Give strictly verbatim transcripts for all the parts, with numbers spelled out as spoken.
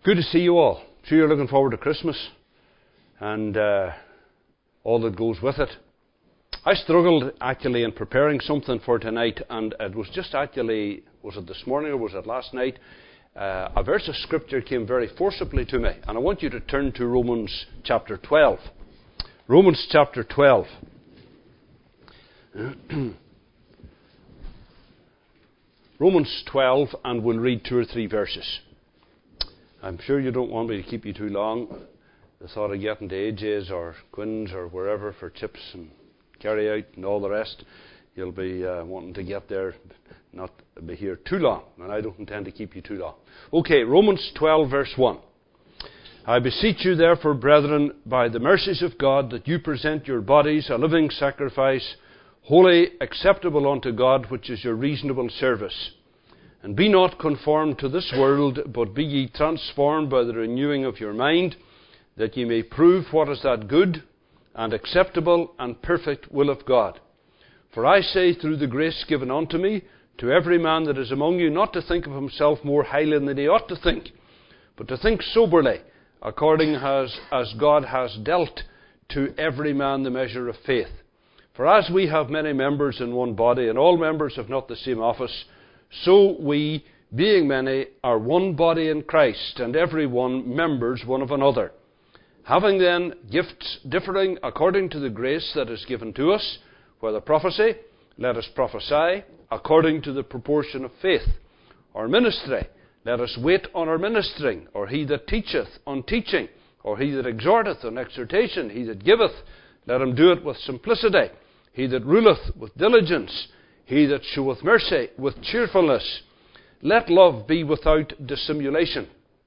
Good to see you all. Sure you're looking forward to Christmas and uh, all that goes with it. I struggled actually in preparing something for tonight, and it was just actually, was it this morning or was it last night? Uh, a verse of Scripture came very forcibly to me, and I want you to turn to Romans chapter twelve. Romans chapter twelve. Romans twelve, and we'll read two or three verses. I'm sure you don't want me to keep you too long. The thought of getting to A J's or Quinn's or wherever for chips and carry out and all the rest, you'll be uh, wanting to get there, not be here too long, and I don't intend to keep you too long. Okay, Romans twelve verse one. I beseech you therefore, brethren, by the mercies of God, that you present your bodies a living sacrifice, holy, acceptable unto God, which is your reasonable service. And be not conformed to this world, but be ye transformed by the renewing of your mind, that ye may prove what is that good and acceptable and perfect will of God. For I say, through the grace given unto me, to every man that is among you, not to think of himself more highly than he ought to think, but to think soberly, according as, as God has dealt to every man the measure of faith. For as we have many members in one body, and all members have not the same office, so we, being many, are one body in Christ, and every one members one of another. Having then gifts differing according to the grace that is given to us, whether prophecy, let us prophesy according to the proportion of faith. Or ministry, let us wait on our ministering. Or he that teacheth on teaching. Or he that exhorteth on exhortation. He that giveth, let him do it with simplicity. He that ruleth with diligence. He that sheweth mercy with cheerfulness. Let love be without dissimulation.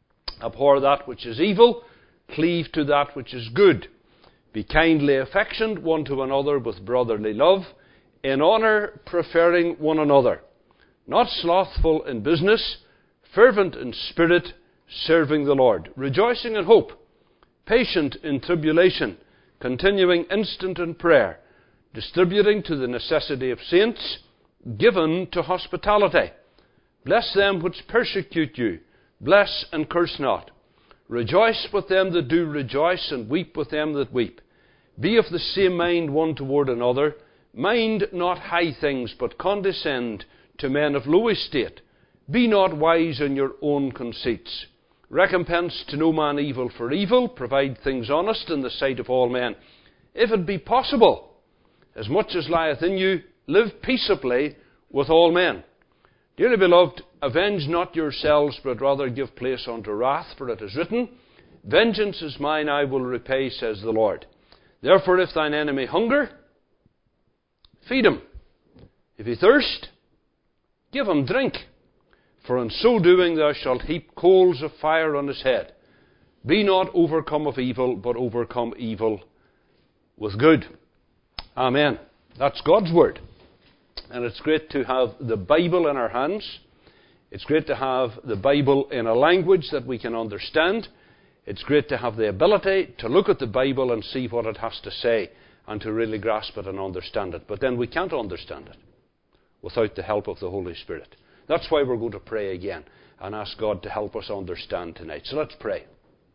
Abhor that which is evil, cleave to that which is good. Be kindly affectioned one to another with brotherly love, in honour preferring one another. Not slothful in business, fervent in spirit, serving the Lord. Rejoicing in hope, patient in tribulation, continuing instant in prayer, distributing to the necessity of saints, given to hospitality. Bless them which persecute you. Bless and curse not. Rejoice with them that do rejoice, and weep with them that weep. Be of the same mind one toward another. Mind not high things, but condescend to men of low estate. Be not wise in your own conceits. Recompense to no man evil for evil. Provide things honest in the sight of all men. If it be possible, as much as lieth in you, live peaceably with all men. Dearly beloved, avenge not yourselves, but rather give place unto wrath, for it is written, Vengeance is mine, I will repay, says the Lord. Therefore, if thine enemy hunger, feed him. If he thirst, give him drink. For in so doing thou shalt heap coals of fire on his head. Be not overcome of evil, but overcome evil with good. Amen. That's God's word. And it's great to have the Bible in our hands. It's great to have the Bible in a language that we can understand. It's great to have the ability to look at the Bible and see what it has to say and to really grasp it and understand it. But then we can't understand it without the help of the Holy Spirit. That's why we're going to pray again and ask God to help us understand tonight. So let's pray.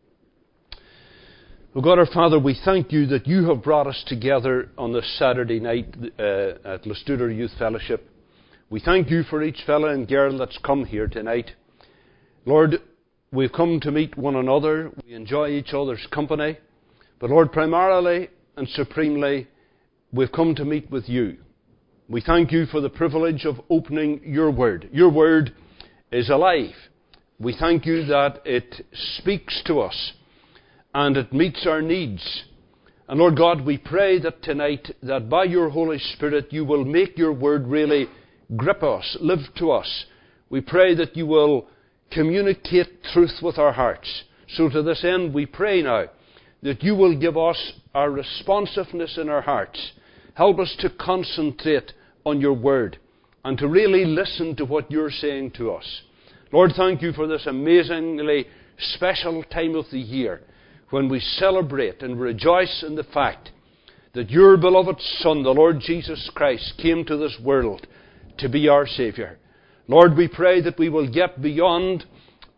Oh God, our Father, we thank you that you have brought us together on this Saturday night uh, at Lestuder Youth Fellowship. We thank you for each fellow and girl that's come here tonight. Lord, we've come to meet one another. We enjoy each other's company. But Lord, primarily and supremely, we've come to meet with you. We thank you for the privilege of opening your word. Your word is alive. We thank you that it speaks to us and it meets our needs. And Lord God, we pray that tonight, that by your Holy Spirit, you will make your word really grip us, live to us. We pray that you will communicate truth with our hearts. So to this end, we pray now that you will give us our responsiveness in our hearts. Help us to concentrate on your word and to really listen to what you're saying to us. Lord, thank you for this amazingly special time of the year, when we celebrate and rejoice in the fact that your beloved Son, the Lord Jesus Christ, came to this world to be our Saviour. Lord, we pray that we will get beyond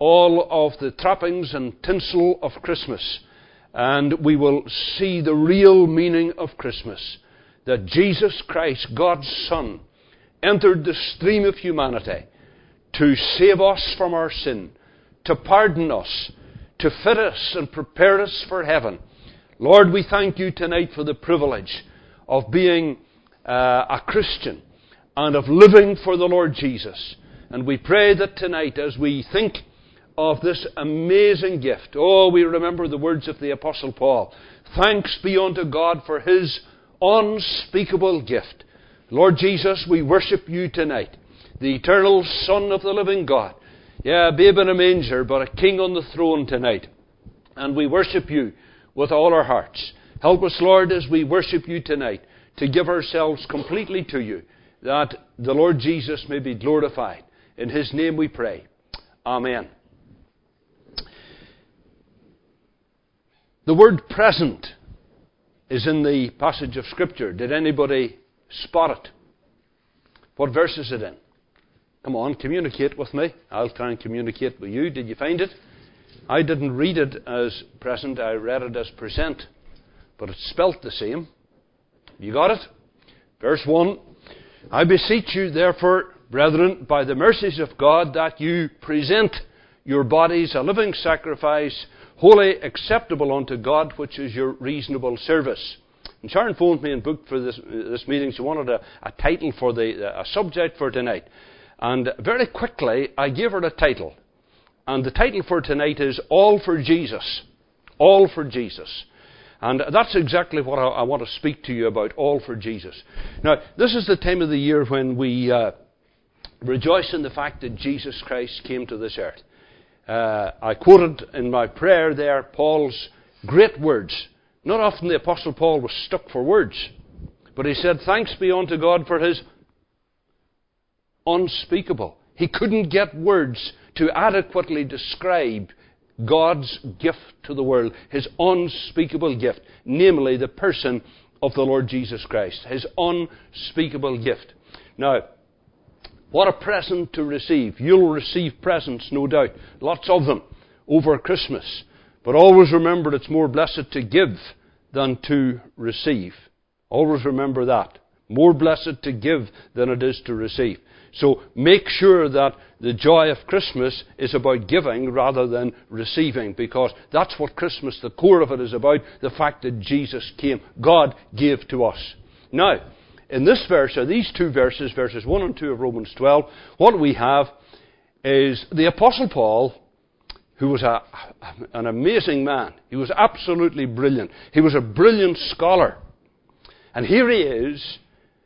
all of the trappings and tinsel of Christmas, and we will see the real meaning of Christmas, that Jesus Christ, God's Son, entered the stream of humanity to save us from our sin, to pardon us, to fit us and prepare us for heaven. Lord, we thank you tonight for the privilege of being uh, a Christian and of living for the Lord Jesus. And we pray that tonight, as we think of this amazing gift, oh, we remember the words of the Apostle Paul. Thanks be unto God for His unspeakable gift. Lord Jesus, we worship you tonight, the eternal Son of the living God. Yeah, a babe in a manger, but a king on the throne tonight. And we worship you with all our hearts. Help us, Lord, as we worship you tonight, to give ourselves completely to you, that the Lord Jesus may be glorified. In His name we pray. Amen. The word present is in the passage of Scripture. Did anybody spot it? What verse is it in? Come on, communicate with me. I'll try and communicate with you. Did you find it? I didn't read it as present. I read it as present. But it's spelt the same. You got it? Verse one. I beseech you, therefore, brethren, by the mercies of God, that you present your bodies a living sacrifice, holy, acceptable unto God, which is your reasonable service. And Sharon phoned me and booked for this, this meeting. She wanted a, a title for the, a subject for tonight. And very quickly, I gave her a title. And the title for tonight is All for Jesus. All for Jesus. And that's exactly what I, I want to speak to you about, all for Jesus. Now, this is the time of the year when we uh, rejoice in the fact that Jesus Christ came to this earth. Uh, I quoted in my prayer there Paul's great words. Not often the Apostle Paul was stuck for words. But he said, thanks be unto God for His unspeakable. He couldn't get words to adequately describe God's gift to the world, His unspeakable gift, namely the person of the Lord Jesus Christ, His unspeakable gift. Now, what a present to receive. You'll receive presents, no doubt, lots of them, over Christmas. But always remember it's more blessed to give than to receive. Always remember that. More blessed to give than it is to receive. So make sure that the joy of Christmas is about giving rather than receiving, because that's what Christmas, the core of it, is about, the fact that Jesus came. God gave to us. Now, in this verse, or these two verses, verses one and two of Romans twelve, what we have is the Apostle Paul, who was a, an amazing man. He was absolutely brilliant. He was a brilliant scholar. And here he is,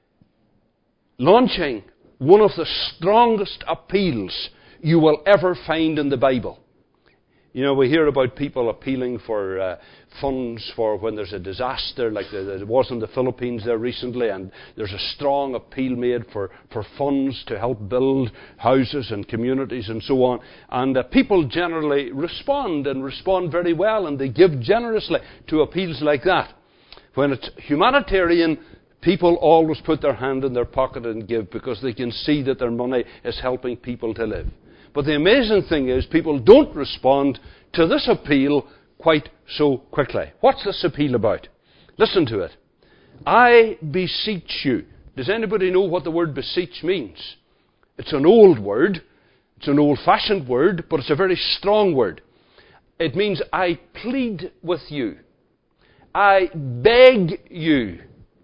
launching one of the strongest appeals you will ever find in the Bible. You know, we hear about people appealing for uh, funds for when there's a disaster, like there was in the Philippines there recently, and there's a strong appeal made for, for funds to help build houses and communities and so on. And uh, people generally respond, and respond very well, and they give generously to appeals like that. When it's humanitarian, people always put their hand in their pocket and give, because they can see that their money is helping people to live. But the amazing thing is, people don't respond to this appeal quite so quickly. What's this appeal about? Listen to it. I beseech you. Does anybody know what the word beseech means? It's an old word. It's an old-fashioned word, but it's a very strong word. It means I plead with you. I beg you.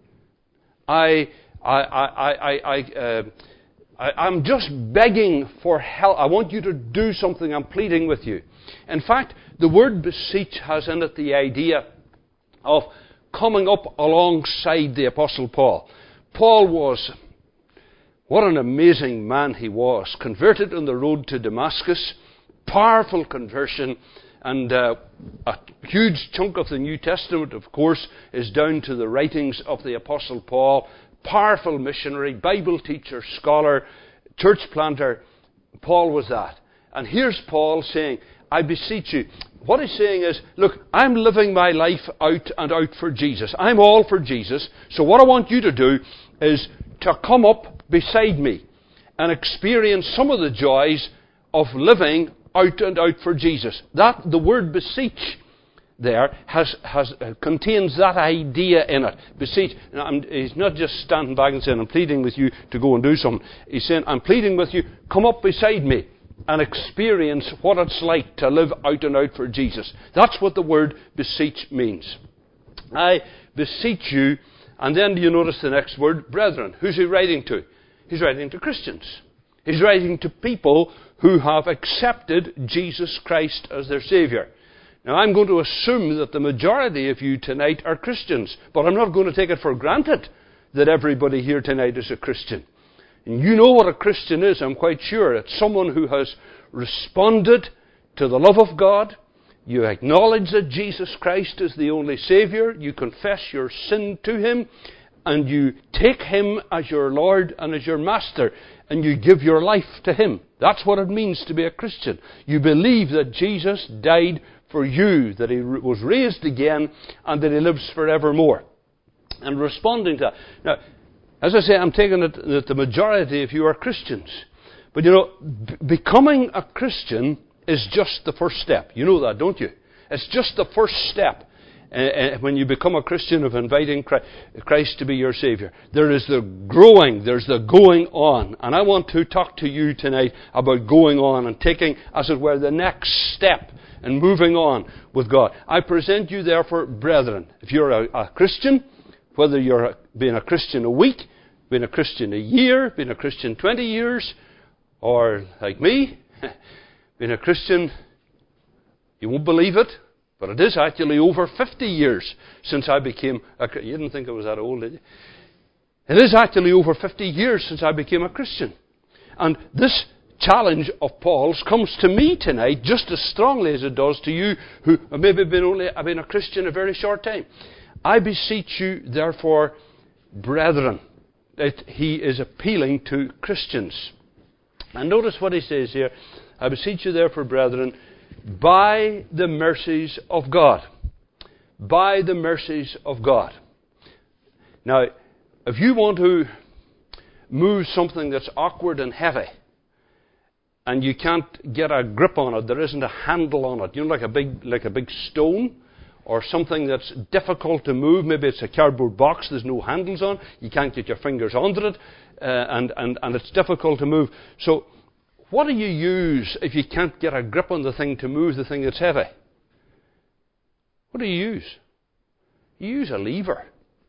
I, I, I, I, I, uh, I, I'm just begging for help. I want you to do something. I'm pleading with you. In fact, the word beseech has in it the idea of coming up alongside the Apostle Paul. Paul was, what an amazing man he was. Converted on the road to Damascus. Powerful conversion. And uh, a huge chunk of the New Testament, of course, is down to the writings of the Apostle Paul. Powerful missionary, Bible teacher, scholar, church planter. Paul was that. And here's Paul saying, I beseech you. What he's saying is, look, I'm living my life out and out for Jesus. I'm all for Jesus. So what I want you to do is to come up beside me and experience some of the joys of living out and out for Jesus. That, the word beseech there has, has uh, contains that idea in it. Beseech. Now, I'm, he's not just standing back and saying, I'm pleading with you to go and do something. He's saying, I'm pleading with you, come up beside me and experience what it's like to live out and out for Jesus. That's what the word beseech means. I beseech you, and then do you notice the next word, brethren. Who's he writing to? He's writing to Christians. He's writing to people who have accepted Jesus Christ as their Saviour. Now, I'm going to assume that the majority of you tonight are Christians, but I'm not going to take it for granted that everybody here tonight is a Christian. And you know what a Christian is, I'm quite sure. It's someone who has responded to the love of God. You acknowledge that Jesus Christ is the only Saviour. You confess your sin to Him. And you take Him as your Lord and as your Master. And you give your life to Him. That's what it means to be a Christian. You believe that Jesus died for you, that He was raised again, and that He lives forevermore. And responding to that. Now, as I say, I'm taking it that the majority of you are Christians. But you know, b- becoming a Christian is just the first step. You know that, don't you? It's just the first step uh, uh, when you become a Christian of inviting Christ, Christ to be your Saviour. There is the growing, there's the going on. And I want to talk to you tonight about going on and taking, as it were, the next step and moving on with God. I present you therefore, brethren. If you're a, a Christian, whether you're a, being a Christian a week, being a Christian a year, being a Christian twenty years, or like me, being a Christian, you won't believe it, but it is actually over fifty years since I became a Christian. You didn't think I was that old, did you? It is actually over fifty years since I became a Christian. And this challenge of Paul's comes to me tonight just as strongly as it does to you who have maybe been only have been a Christian a very short time. I beseech you, therefore, brethren. That he is appealing to Christians. And notice what he says here. I beseech you, therefore, brethren, by the mercies of God. By the mercies of God. Now, if you want to move something that's awkward and heavy, and you can't get a grip on it, there isn't a handle on it, you know, like a big, like a big stone, or something that's difficult to move. Maybe it's a cardboard box, there's no handles on, you can't get your fingers under it, uh, and, and, and it's difficult to move. So, what do you use if you can't get a grip on the thing to move the thing that's heavy? What do you use? You use a lever.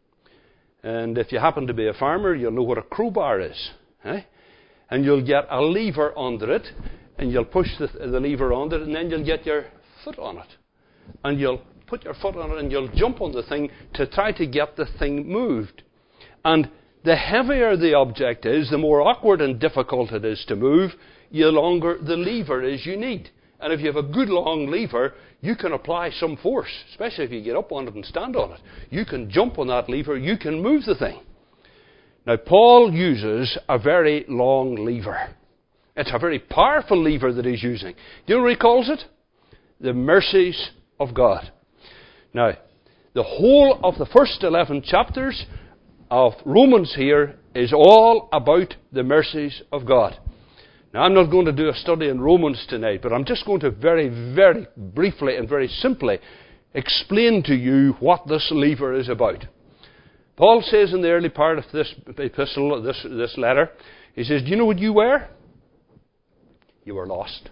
And if you happen to be a farmer, you'll know what a crowbar is. Eh? And you'll get a lever under it, and you'll push the, the lever under it, and then you'll get your foot on it. And you'll put your foot on it and you'll jump on the thing to try to get the thing moved. And the heavier the object is, the more awkward and difficult it is to move, the longer the lever is you need. And if you have a good long lever, you can apply some force, especially if you get up on it and stand on it. You can jump on that lever, you can move the thing. Now, Paul uses a very long lever. It's a very powerful lever that he's using. Do you know what he calls it? The mercies of God. Now, the whole of the first eleven chapters of Romans here is all about the mercies of God. Now, I'm not going to do a study in Romans tonight, but I'm just going to very, very briefly and very simply explain to you what this lever is about. Paul says in the early part of this epistle, this, this letter, he says, do you know what you were? You were lost.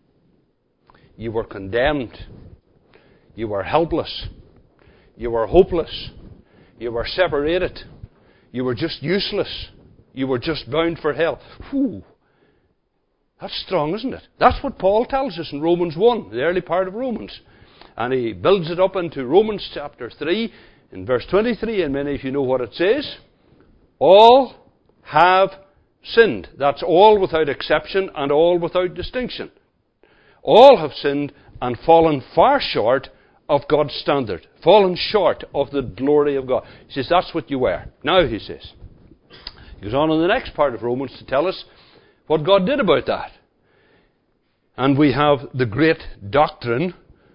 You were condemned. You were helpless. You were hopeless. You were separated. You were just useless. You were just bound for hell. Whew. That's strong, isn't it? That's what Paul tells us in Romans one, the early part of Romans. And he builds it up into Romans chapter three, in verse twenty-three, and many of you know what it says. All have sinned. That's all without exception and all without distinction. All have sinned and fallen far short of God's standard. Fallen short of the glory of God. He says, that's what you were. Now, he says. He goes on in the next part of Romans to tell us what God did about that. And we have the great doctrine.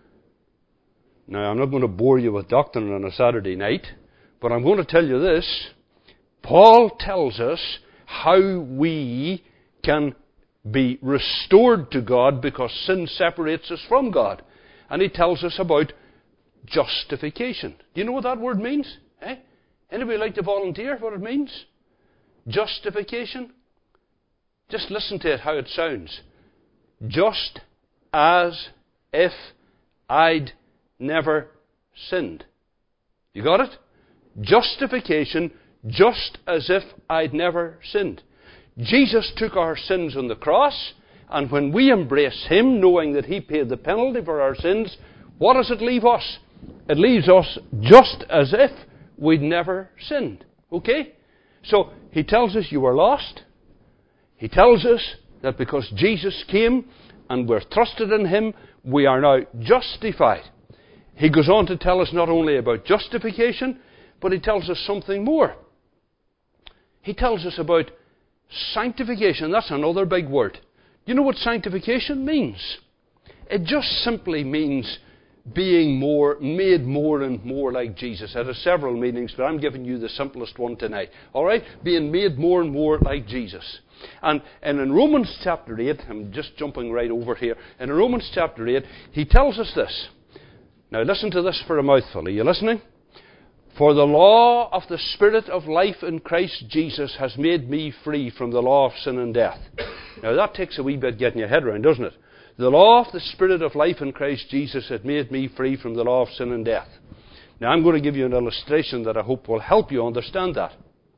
Now, I'm not going to bore you with doctrine on a Saturday night, but I'm going to tell you this. Paul tells us how we can be restored to God because sin separates us from God. And he tells us about justification. Do you know what that word means? Eh? Anybody like to volunteer what it means? Justification. Just listen to it, how it sounds. Just as if I'd never sinned. You got it? Justification, just as if I'd never sinned. Jesus took our sins on the cross, and when we embrace him, knowing that he paid the penalty for our sins, what does it leave us? It leaves us just as if we'd never sinned. Okay? So, he tells us you were lost. He tells us that because Jesus came and we're trusted in him, we are now justified. He goes on to tell us not only about justification, but he tells us something more. He tells us about sanctification. That's another big word. You know what sanctification means? It just simply means being more, made more and more like Jesus. It has several meanings, but I'm giving you the simplest one tonight. All right? Being made more and more like Jesus. And, and in Romans chapter eight, I'm just jumping right over here. In Romans chapter eight, he tells us this. Now listen to this for a mouthful. Are you listening? For the law of the Spirit of life in Christ Jesus has made me free from the law of sin and death. Now that takes a wee bit getting your head around, doesn't it? The law of the Spirit of life in Christ Jesus has made me free from the law of sin and death. Now I'm going to give you an illustration that I hope will help you understand that.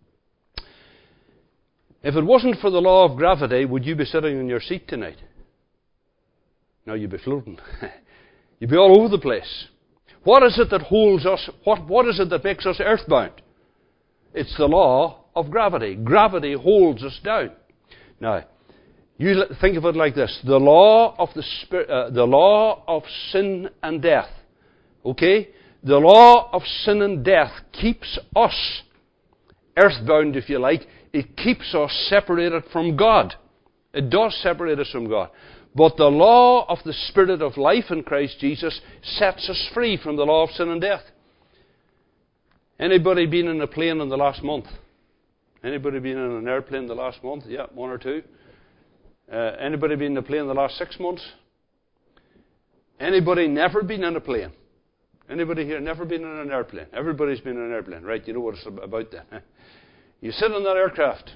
If it wasn't for the law of gravity, would you be sitting in your seat tonight? No, you'd be floating. You'd be all over the place. What is it that holds us? What, what is it that makes us earthbound? It's the law of gravity. Gravity holds us down. Now, you think of it like this: the law of the spirit, uh, the law of sin and death. Okay, the law of sin and death keeps us earthbound, if you like. It keeps us separated from God. It does separate us from God. But the law of the Spirit of life in Christ Jesus sets us free from the law of sin and death. Anybody been in a plane in the last month? Anybody been in an airplane the last month? Yeah, one or two. Uh, anybody been in a plane the last six months? Anybody never been in a plane? Anybody here never been in an airplane? Everybody's been in an airplane, right? You know what it's about then. You sit in that aircraft,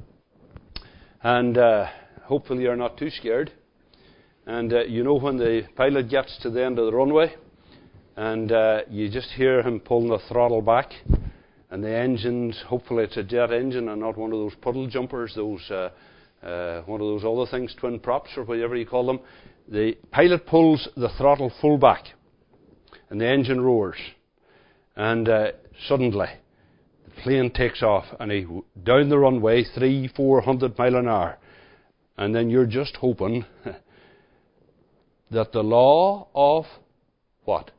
and uh, hopefully you're not too scared. And uh, you know when the pilot gets to the end of the runway, and uh, you just hear him pulling the throttle back, and the engines, hopefully it's a jet engine and not one of those puddle jumpers, those uh, uh, one of those other things, twin props or whatever you call them. The pilot pulls the throttle full back, and the engine roars, and uh, suddenly the plane takes off, and he down the runway three, four hundred mile an hour, and then you're just hoping that the law of what?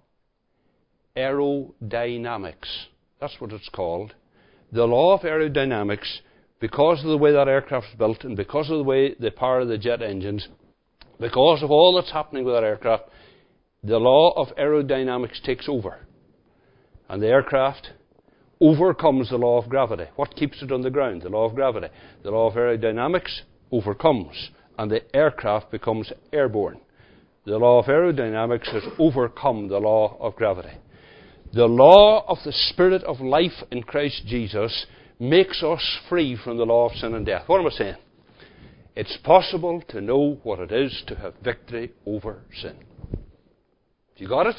Aerodynamics. That's what it's called. The law of aerodynamics, because of the way that aircraft is built and because of the way the power of the jet engines, because of all that's happening with that aircraft, the law of aerodynamics takes over. And the aircraft overcomes the law of gravity. What keeps it on the ground? The law of gravity. The law of aerodynamics overcomes, and the aircraft becomes airborne. The law of aerodynamics has overcome the law of gravity. The law of the Spirit of life in Christ Jesus makes us free from the law of sin and death. What am I saying? It's possible to know what it is to have victory over sin. You got it?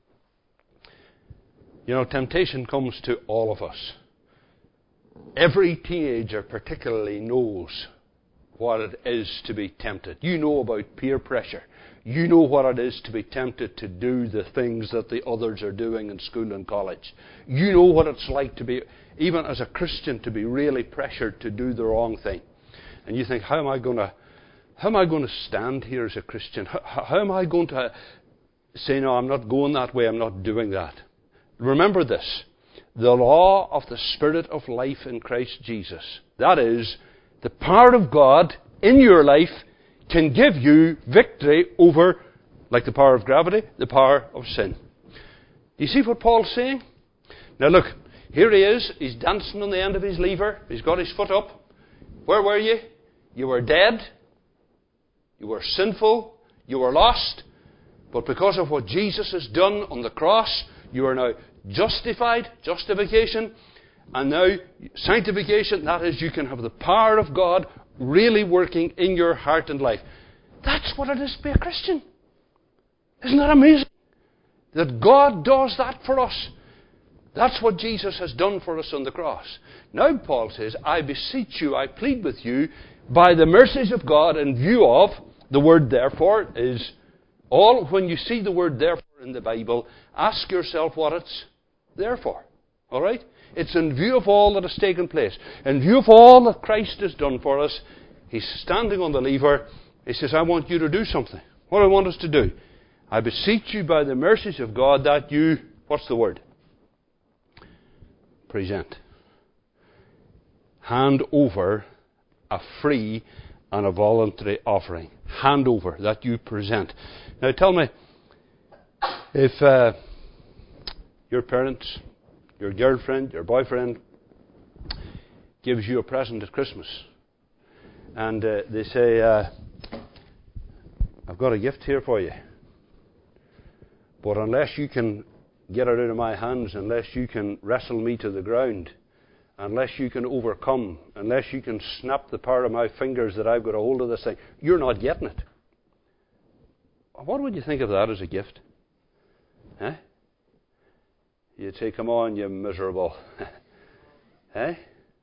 You know, temptation comes to all of us. Every teenager particularly knows what it is to be tempted. You know about peer pressure. You know what it is to be tempted to do the things that the others are doing in school and college. You know what it's like to be, even as a Christian, to be really pressured to do the wrong thing. And you think, how am I going to, how am I going to stand here as a Christian? How, how am I going to say, no, I'm not going that way, I'm not doing that? Remember this, the law of the Spirit of life in Christ Jesus. That is, the power of God in your life can give you victory over, like the power of gravity, the power of sin. Do you see what Paul's saying? Now look, here he is, he's dancing on the end of his lever, he's got his foot up. Where were you? You were dead. You were sinful. You were lost. But because of what Jesus has done on the cross, you are now justified, justification, and now sanctification. That is, you can have the power of God really working in your heart and life. That's what it is to be a Christian. Isn't that amazing? That God does that for us. That's what Jesus has done for us on the cross. Now Paul says, I beseech you, I plead with you, by the mercies of God, in view of, the word therefore is all, when you see the word therefore in the Bible, ask yourself what it's there for. Alright? It's in view of all that has taken place. In view of all that Christ has done for us, He's standing on the lever. He says, I want you to do something. What do I want us to do? I beseech you by the mercies of God that you, what's the word? Present. Hand over a free and a voluntary offering. Hand over, that you present. Now tell me, if uh, your parents, your girlfriend, your boyfriend gives you a present at Christmas, and uh, they say, uh, I've got a gift here for you, but unless you can get it out of my hands, unless you can wrestle me to the ground, unless you can overcome, unless you can snap the power of my fingers that I've got a hold of this thing, you're not getting it. What would you think of that as a gift? Eh? You'd say, come on, you miserable. Eh?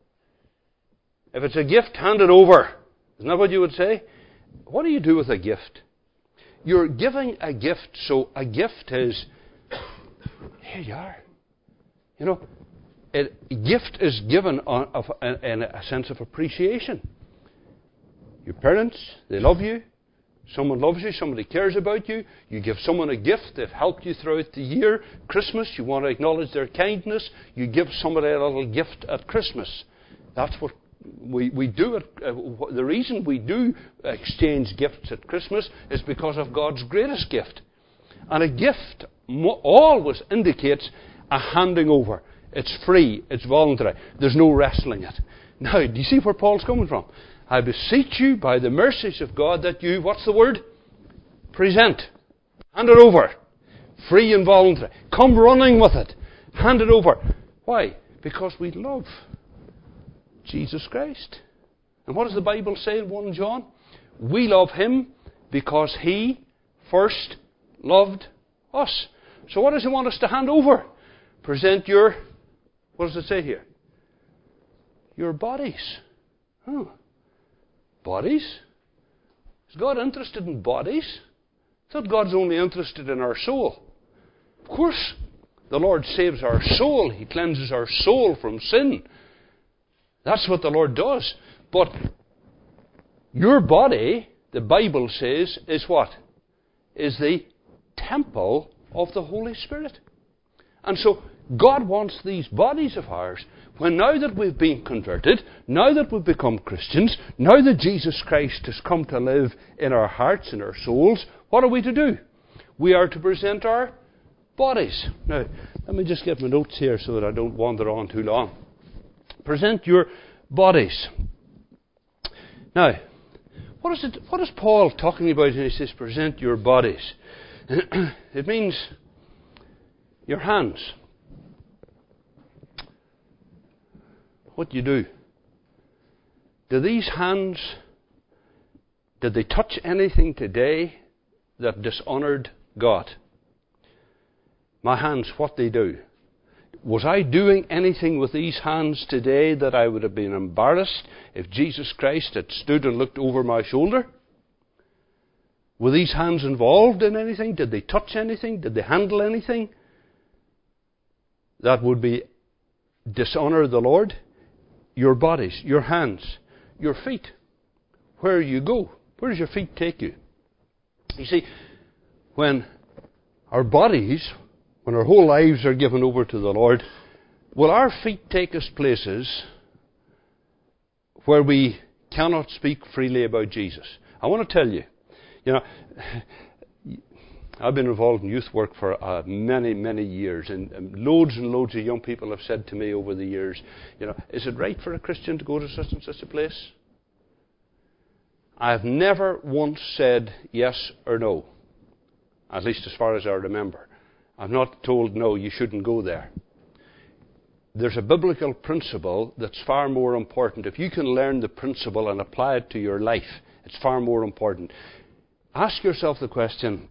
If it's a gift, hand it over. Isn't that what you would say? What do you do with a gift? You're giving a gift, so a gift is, here you are. You know, a gift is given on, of, in a sense of appreciation. Your parents, they love you. Someone loves you, somebody cares about you. You give someone a gift, they've helped you throughout the year. Christmas, you want to acknowledge their kindness. You give somebody a little gift at Christmas. That's what we, we do. It. Uh, the reason we do exchange gifts at Christmas is because of God's greatest gift. And a gift mo- always indicates a handing over. It's free, it's voluntary. There's no wrestling it. Now, do you see where Paul's coming from? I beseech you by the mercies of God that you, what's the word? Present. Hand it over. Free and voluntary. Come running with it. Hand it over. Why? Because we love Jesus Christ. And what does the Bible say in First John? We love Him because He first loved us. So what does He want us to hand over? Present your, what does it say here? Your bodies. Oh. Bodies? Is God interested in bodies? I thought God's only interested in our soul. Of course, the Lord saves our soul. He cleanses our soul from sin. That's what the Lord does. But your body, the Bible says, is what? Is the temple of the Holy Spirit. And so God wants these bodies of ours, when now that we've been converted, now that we've become Christians, now that Jesus Christ has come to live in our hearts and our souls, what are we to do? We are to present our bodies. Now, let me just get my notes here so that I don't wander on too long. Present your bodies. Now, what is it? What is Paul talking about when he says present your bodies? It means your hands. What do you do? Do these hands, did they touch anything today that dishonoured God? My hands, what they do? Was I doing anything with these hands today that I would have been embarrassed if Jesus Christ had stood and looked over my shoulder? Were these hands involved in anything? Did they touch anything? Did they handle anything that would be dishonour the Lord? Your bodies, your hands, your feet. Where you go? Where does your feet take you? You see, when our bodies, when our whole lives are given over to the Lord, will our feet take us places where we cannot speak freely about Jesus? I want to tell you, you know, I've been involved in youth work for uh, many, many years, and, and loads and loads of young people have said to me over the years, you know, is it right for a Christian to go to such and such a place? I have never once said yes or no, at least as far as I remember. I've not told, no, you shouldn't go there. There's a biblical principle that's far more important. If you can learn the principle and apply it to your life, it's far more important. Ask yourself the question,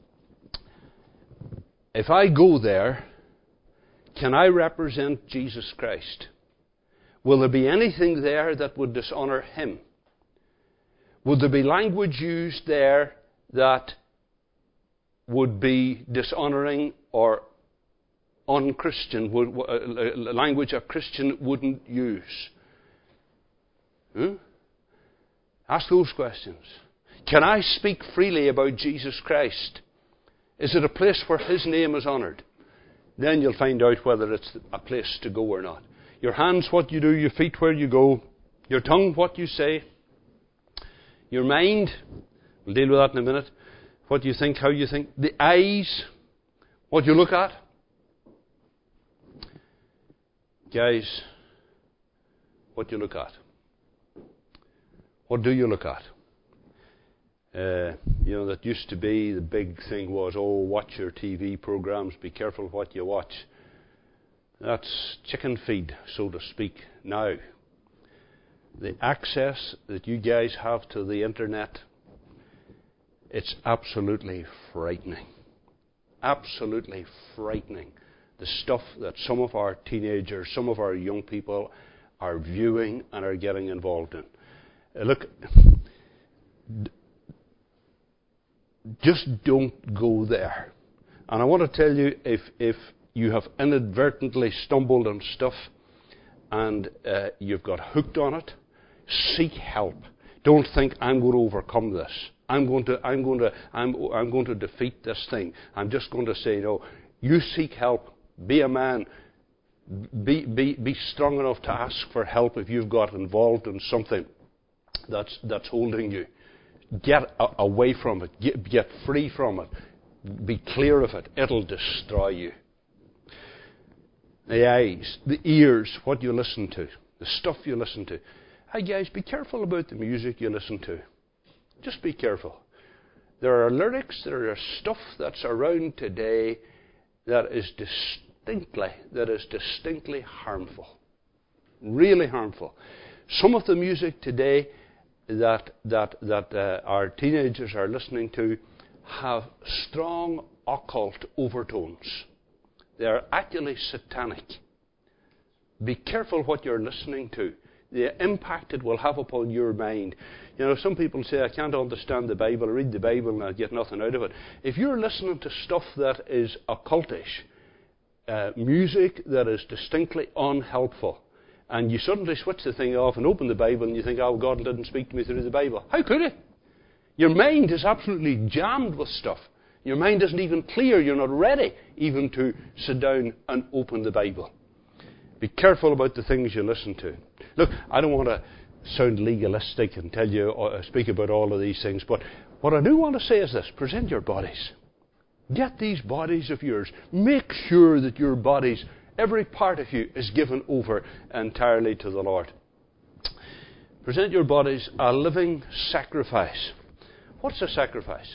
if I go there, can I represent Jesus Christ? Will there be anything there that would dishonor Him? Would there be language used there that would be dishonoring or unchristian, would, uh, language a Christian wouldn't use? Hmm? Ask those questions. Can I speak freely about Jesus Christ? Is it a place where His name is honoured? Then you'll find out whether it's a place to go or not. Your hands, what you do, your feet, where you go, your tongue, what you say, your mind, we'll deal with that in a minute, what you think, how you think, the eyes, what you look at. Guys, what you look at. What do you look at? Uh, you know, that used to be, the big thing was, oh, watch your T V programs, be careful what you watch. That's chicken feed, so to speak, now. The access that you guys have to the internet, it's absolutely frightening. Absolutely frightening. The stuff that some of our teenagers, some of our young people are viewing and are getting involved in. Uh, look, d- just don't go there. And I want to tell you, if if you have inadvertently stumbled on stuff and uh, you've got hooked on it, seek help. Don't think, I'm going to overcome this. I'm going to, I'm going to, I'm, I'm going to defeat this thing. I'm just going to say no. You seek help. Be a man. Be, be, be strong enough to ask for help if you've got involved in something that's, that's holding you. Get a, away from it. Get, get free from it. Be clear of it. It'll destroy you. The eyes, the ears, what you listen to, the stuff you listen to. Hey guys, be careful about the music you listen to. Just be careful. There are lyrics, there are stuff that's around today that is distinctly, that is distinctly harmful. Really harmful. Some of the music today that that that uh, our teenagers are listening to have strong occult overtones. They are actually satanic. Be careful what you're listening to. The impact it will have upon your mind. You know, some people say, I can't understand the Bible, I read the Bible and I get nothing out of it. If you're listening to stuff that is occultish, uh, music that is distinctly unhelpful, and you suddenly switch the thing off and open the Bible and you think, oh, God didn't speak to me through the Bible. How could He? Your mind is absolutely jammed with stuff. Your mind isn't even clear. You're not ready even to sit down and open the Bible. Be careful about the things you listen to. Look, I don't want to sound legalistic and tell you, or speak about all of these things, but what I do want to say is this: present your bodies. Get these bodies of yours. Make sure that your bodies, every part of you, is given over entirely to the Lord. Present your bodies a living sacrifice. What's a sacrifice?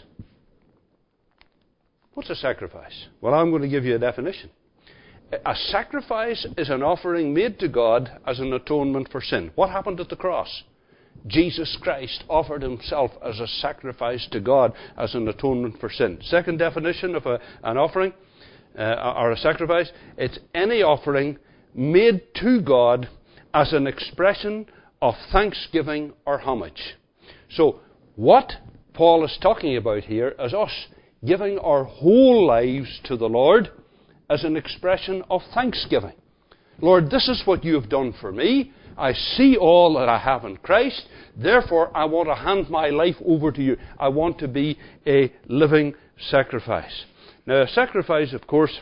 What's a sacrifice? Well, I'm going to give you a definition. A sacrifice is an offering made to God as an atonement for sin. What happened at the cross? Jesus Christ offered Himself as a sacrifice to God as an atonement for sin. Second definition of a, an offering uh, or a sacrifice, it's any offering made to God as an expression of thanksgiving or homage. So, what Paul is talking about here is us giving our whole lives to the Lord as an expression of thanksgiving. Lord, this is what you have done for me. I see all that I have in Christ. Therefore, I want to hand my life over to you. I want to be a living sacrifice. Now, a sacrifice, of course,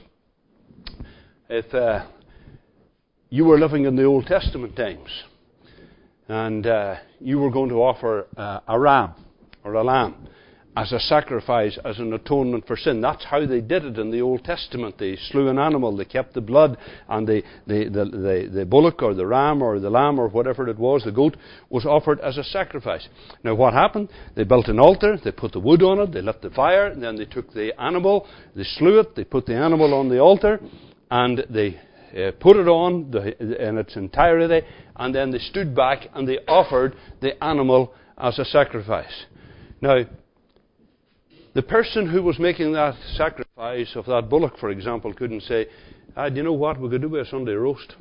if uh, you were living in the Old Testament times and uh, you were going to offer uh, a ram or a lamb, as a sacrifice, as an atonement for sin. That's how they did it in the Old Testament. They slew an animal, they kept the blood, and the, the, the, the, the bullock or the ram or the lamb or whatever it was, the goat, was offered as a sacrifice. Now what happened? They built an altar, they put the wood on it, they lit the fire, and then they took the animal, they slew it, they put the animal on the altar, and they uh, put it on the, in its entirety, and then they stood back and they offered the animal as a sacrifice. Now, the person who was making that sacrifice of that bullock, for example, couldn't say, ah, do you know what, we could do with a Sunday roast.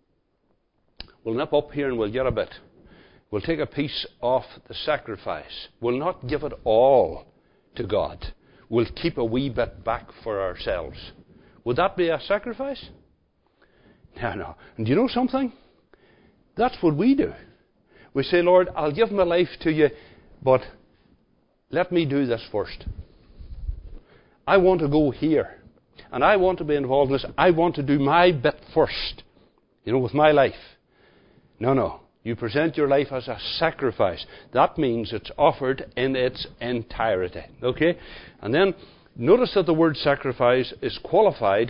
We'll nip up here and we'll get a bit. We'll take a piece off the sacrifice. We'll not give it all to God. We'll keep a wee bit back for ourselves. Would that be a sacrifice? No, no. And do you know something? That's what we do. We say, Lord, I'll give my life to you, but let me do this first. I want to go here, and I want to be involved in this. I want to do my bit first, you know, with my life. No, no. You present your life as a sacrifice. That means it's offered in its entirety. Okay? And then, notice that the word sacrifice is qualified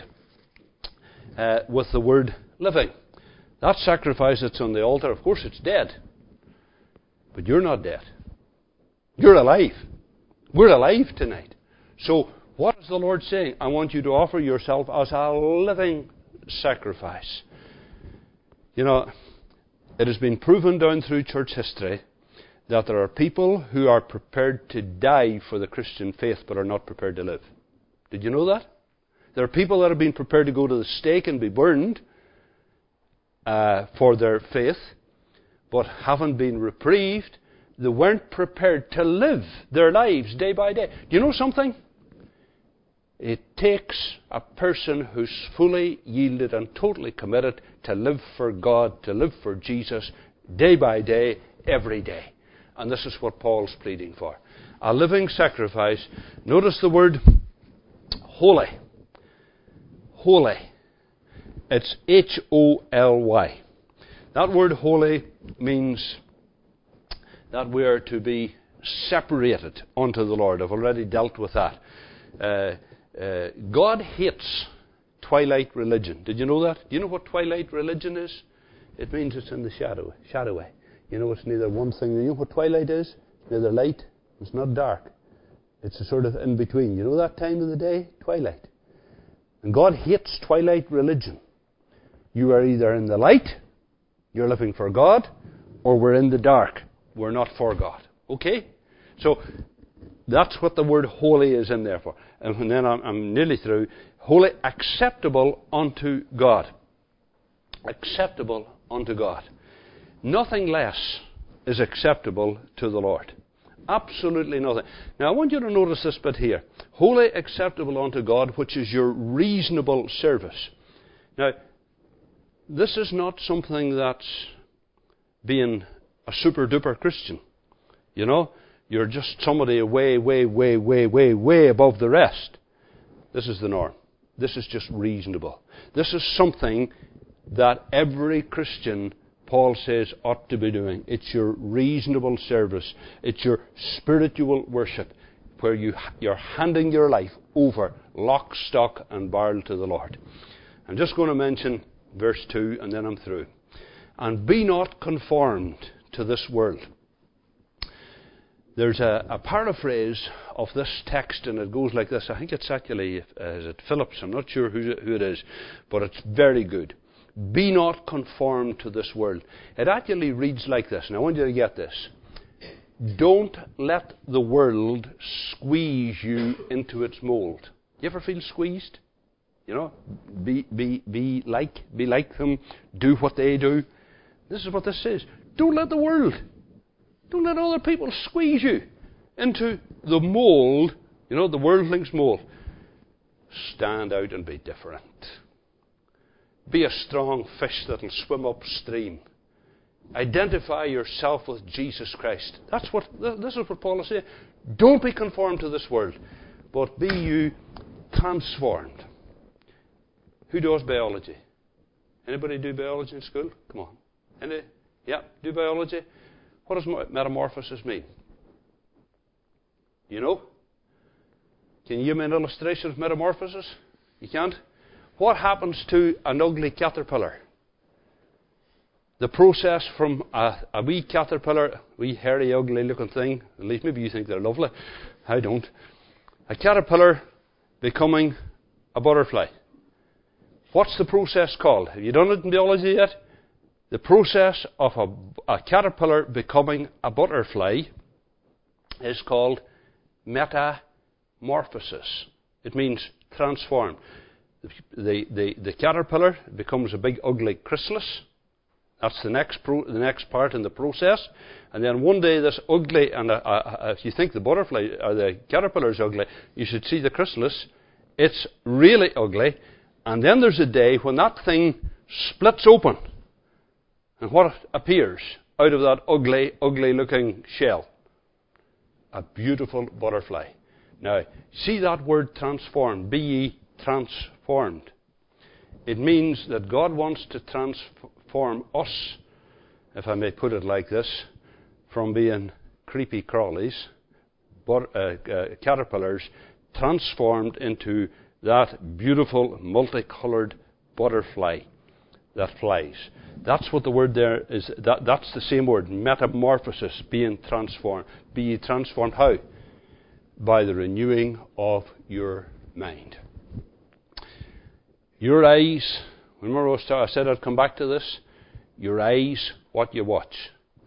uh, with the word living. That sacrifice that's on the altar, of course, it's dead. But you're not dead. You're alive. We're alive tonight. So, what is the Lord saying? I want you to offer yourself as a living sacrifice. You know, it has been proven down through church history that there are people who are prepared to die for the Christian faith but are not prepared to live. Did you know that? There are people that have been prepared to go to the stake and be burned uh, for their faith, but haven't been reprieved. They weren't prepared to live their lives day by day. Do you know something? It takes a person who's fully yielded and totally committed to live for God, to live for Jesus, day by day, every day. And this is what Paul's pleading for. A living sacrifice. Notice the word holy. Holy. It's H O L Y. That word holy means that we are to be separated unto the Lord. I've already dealt with that. Uh, uh, God hates twilight religion. Did you know that? Do you know what twilight religion is? It means it's in the shadow, shadowy. You know, it's neither one thing. You know what twilight is? Neither light. It's not dark. It's a sort of in between. You know that time of the day? Twilight. And God hates twilight religion. You are either in the light, you're living for God, or we're in the dark. We're not for God. Okay? So, that's what the word holy is in there for. And then I'm, I'm nearly through. Holy, acceptable unto God. Acceptable unto God. Nothing less is acceptable to the Lord. Absolutely nothing. Now, I want you to notice this bit here. Holy, acceptable unto God, which is your reasonable service. Now, this is not something that's being a super-duper Christian. You know, you're just somebody way, way, way, way, way, way above the rest. This is the norm. This is just reasonable. This is something that every Christian, Paul says, ought to be doing. It's your reasonable service. It's your spiritual worship, where you, you're handing your life over, lock, stock, and barrel to the Lord. I'm just going to mention verse two, and then I'm through. And be not conformed to this world. There's a, a paraphrase of this text, and it goes like this. I think it's actually, uh, is it Phillips? I'm not sure who, who it is, but it's very good. Be not conformed to this world. It actually reads like this, and I want you to get this. Don't let the world squeeze you into its mold. You ever feel squeezed? You know, be be be like be like them. Do what they do. This is what this says. Don't let the world, don't let other people squeeze you into the mold. You know, the worldling's mold. Stand out and be different. Be a strong fish that'll swim upstream. Identify yourself with Jesus Christ. That's what, this is what Paul is saying. Don't be conformed to this world, but be you transformed. Who does biology? Anybody do biology in school? Come on. Any? Yeah, do biology. What does metamorphosis mean? You know? Can you give me an illustration of metamorphosis? You can't? What happens to an ugly caterpillar? The process from a, a wee caterpillar, a wee hairy, ugly looking thing, at least maybe you think they're lovely. I don't. A caterpillar becoming a butterfly. What's the process called? Have you done it in biology yet? The process of a, a caterpillar becoming a butterfly is called metamorphosis. It means transform. The, the, the caterpillar becomes a big ugly chrysalis. That's the next pro, the next part in the process. And then one day this ugly, and uh, uh, if you think the butterfly or the caterpillar is ugly, you should see the chrysalis. It's really ugly. And then there's a day when that thing splits open. And what appears out of that ugly, ugly looking shell? A beautiful butterfly. Now, see that word transform, be ye transformed. It means that God wants to transform us, if I may put it like this, from being creepy crawlies, but, uh, uh, caterpillars, transformed into that beautiful, multicolored butterfly that flies. That's what the word there is. That, that's the same word, metamorphosis, being transformed. Be ye transformed. How? By the renewing of your mind. Your eyes, remember I said I'd come back to this? Your eyes, what you watch.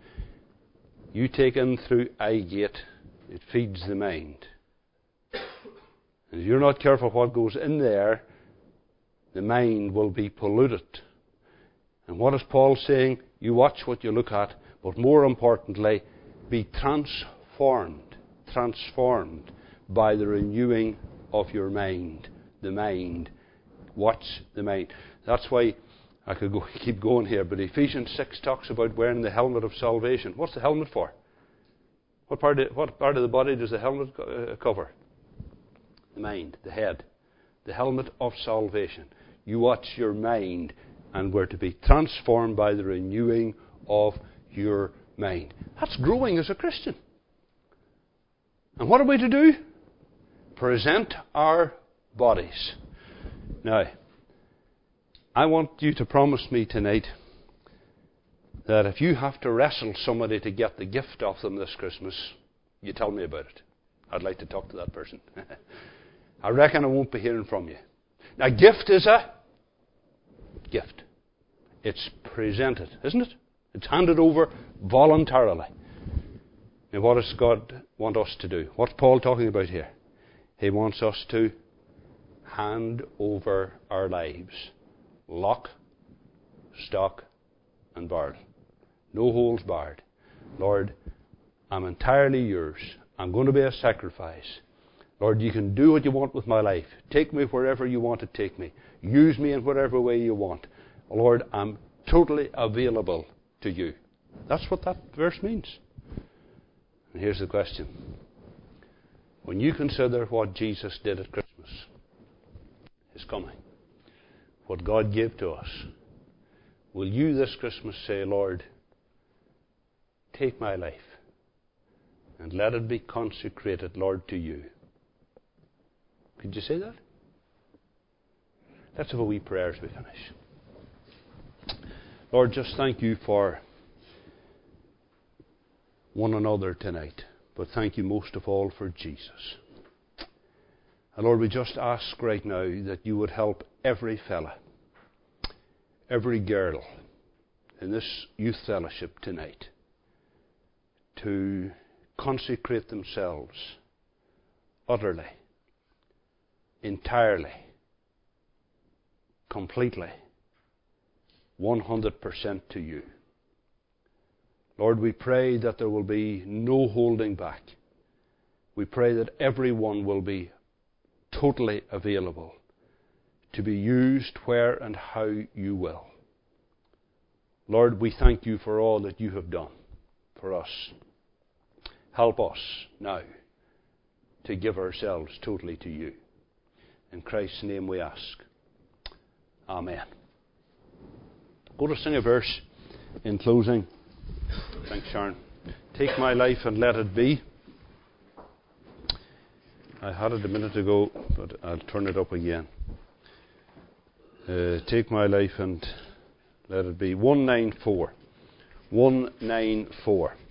You take in through eye gate, it feeds the mind. And if you're not careful what goes in there, the mind will be polluted. And what is Paul saying? You watch what you look at, but more importantly, be transformed, transformed by the renewing of your mind. The mind. Watch the mind. That's why I could go, keep going here, but Ephesians six talks about wearing the helmet of salvation. What's the helmet for? What part of, what part of the body does the helmet uh, cover? The mind, the head. The helmet of salvation. You watch your mind, and we're to be transformed by the renewing of your mind. That's growing as a Christian. And what are we to do? Present our bodies. Now, I want you to promise me tonight that if you have to wrestle somebody to get the gift off them this Christmas, you tell me about it. I'd like to talk to that person. I reckon I won't be hearing from you. Now, gift is a gift. It's presented, isn't it? It's handed over voluntarily. Now, what does God want us to do? What's Paul talking about here? He wants us to hand over our lives. Lock, stock, and barrel. No holds barred. Lord, I'm entirely yours. I'm going to be a sacrifice. Lord, you can do what you want with my life. Take me wherever you want to take me. Use me in whatever way you want. Lord, I'm totally available to you. That's what that verse means. And here's the question. When you consider what Jesus did at Christmas, His coming, what God gave to us, will you this Christmas say, Lord, take my life and let it be consecrated, Lord, to you? Could you say that? Let's have a wee prayer as we finish. Lord, just thank you for one another tonight, but thank you most of all for Jesus. And Lord, we just ask right now that you would help every fella, every girl in this youth fellowship tonight to consecrate themselves utterly, entirely, completely, one hundred percent to you. Lord, we pray that there will be no holding back. We pray that everyone will be totally available to be used where and how you will. Lord, we thank you for all that you have done for us. Help us now to give ourselves totally to you. In Christ's name we ask. Amen. Go to sing a verse in closing. Thanks, Sharon. Take my life and let it be. I had it a minute ago, but I'll turn it up again. Uh, take my life and let it be one ninety-four. one ninety-four.